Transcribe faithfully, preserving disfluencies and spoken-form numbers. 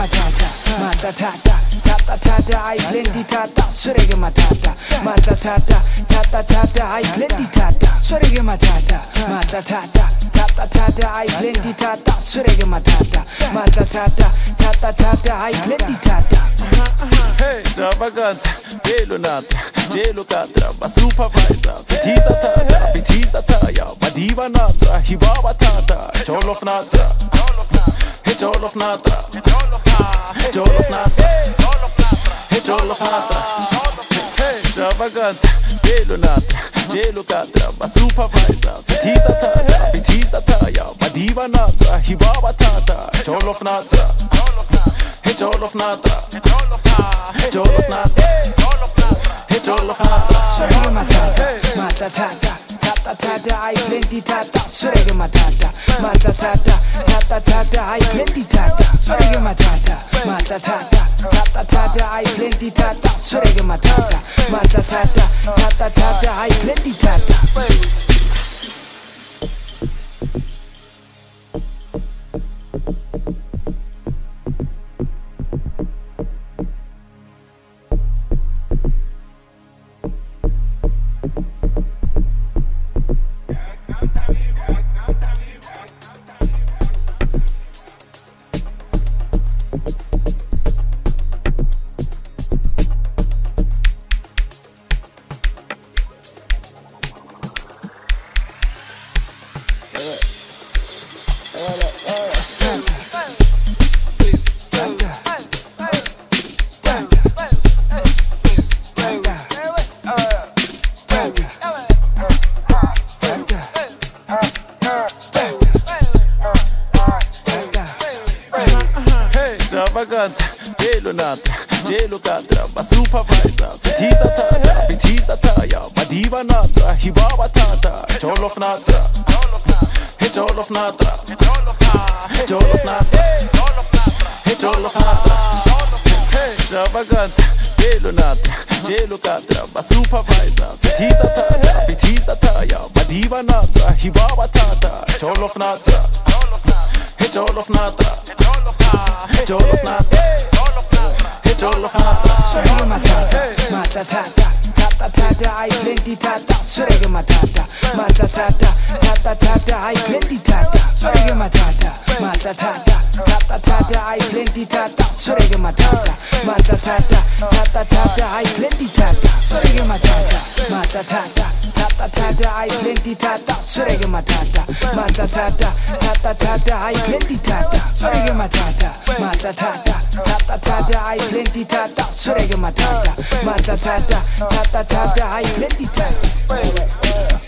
matata, matata, tata tata, hai plenty tata, sorege matata, matata, tata tata, hai plenty tata, sorege matata, matata, tata tata, hai plenty tata, sorege matata, matata, tata tata, hai plenty tata. Hey, extravaganza, gelo nata, gelo katra, ba supervisor, pitiza tata, pitiza taya, ba diva nata, hibaba tata, jollof nata, hey jollof nata, hey jollof nata, hey jollof nata, hey extravaganza, gelo nata, gelo katra, ba supervisor, pitiza tata, pitiza taya, ba diva nata, hibaba tata, jollof nata, hey jollof nata, hey jollof nata, hey jollof nata, sorege matata, matata, tata tata, hai plenty tata, sorege matata, matata, tata tata, hai plenty tata, sorege matata, matata, tata tata, hai plenty tata, sorege matata, matata, tata tata, hai plenty tata. Extravaganza, gelo nata, gelo katra, ba supervisor, pitiza tata, pitiza taya, ba diva nata, hibaba tata, jollof nata, hey jollof nata, hey jollof nata, hey jollof nata, hey extravaganza, gelo nata, gelo katra, ba supervisor, pitiza tata, pitiza taya, ba diva nata, hibaba tata, jollof nata, hey jollof nata, hey jollof nata, hey jollof nata, sorege matata, matata, tata tata, hai plenty tata, sorege matata, matata, tata tata, hai plenty tata, sorege matata, matata, tata tata, hai plenty tata, sorege matata, matata, tata tata, hai plenty tata, sorege matata, matata, tata tata, hai plenty tata, sorege matata, matata, tata tata, hai plenty tata, sorege matata, matata, tata tata, hai plenty tata, sorege matata, matata, tata tata, hai plenty tata.